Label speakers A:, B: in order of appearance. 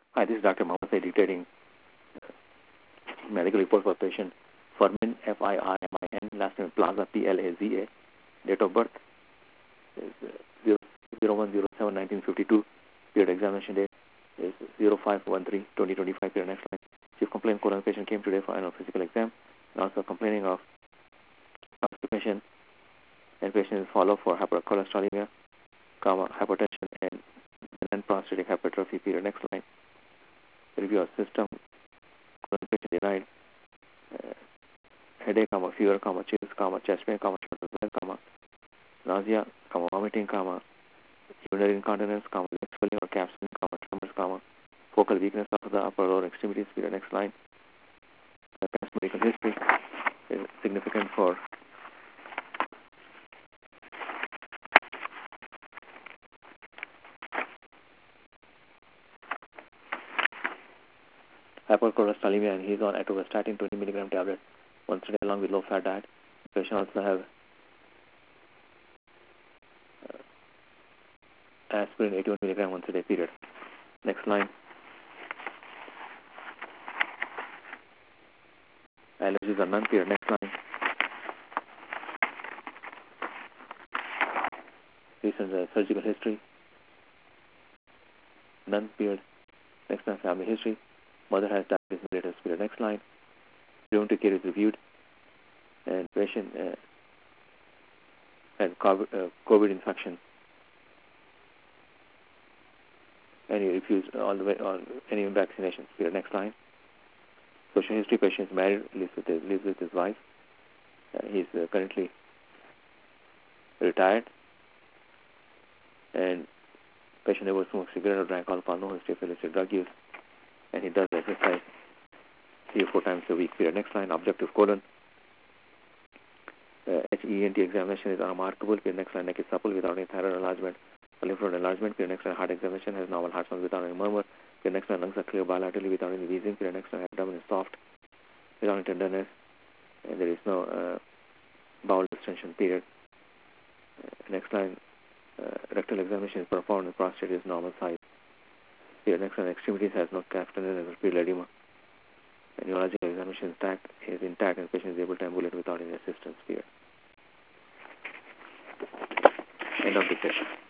A: Hi, this is Dr. Mohammed Said dictating medical report for patient Firmin, Firmin, last name Plaza, Plaza. Date of birth is 01/07/1952. Period examination date is 05/13/2025. Period next line. Chief complaint colon patient came today for annual physical exam and also complaining of constipation, and patient is followed for hypercholesterolemia, hypertension, and prostatic hypertrophy. Period next line. Review of system. Patient denied headache, fever, chills, chest pain, shoulder, nausea, vomiting, urinary incontinence, leg swelling or capsuling, tremors, focal weakness of the upper lower extremities. Period next line. The past medical history is significant for hypercholesterolemia, and he is on atorvastatin 20 milligram tablet once a day along with low-fat diet. The patient also have aspirin 81 milligram once a day. Period. Next line. Allergies are none. Period. Next line. Recent surgical history. None. Period. Next line. Family history. Mother has diabetes mellitus. Period. Next line. Preventive care is reviewed, and patient had COVID infection, and he refused all the way on any vaccinations. Period. Next line. Social history: patient is married, lives with his wife. He is currently retired, and patient never smoked cigarette or drank alcohol, no history of illicit drug use, and he does exercise 3 or 4 times a week. Period. Next line. Objective colon. HENT examination is unremarkable. Period. Next line. Neck is supple without any thyroid enlargement or lymph node enlargement. Period. Next line. Heart examination has normal heart sounds without any murmur. Period. Next line. Lungs are clear bilaterally without any wheezing. Period. Next line. Abdomen is soft without any tenderness, and there is no bowel distension. Period. Next line. Rectal examination is performed and prostate is normal size. Period. Next line. Extremities has no calf tenderness or pedal edema. And neurological examination is intact, and the patient is able to ambulate without any assistance. Period. End of the session.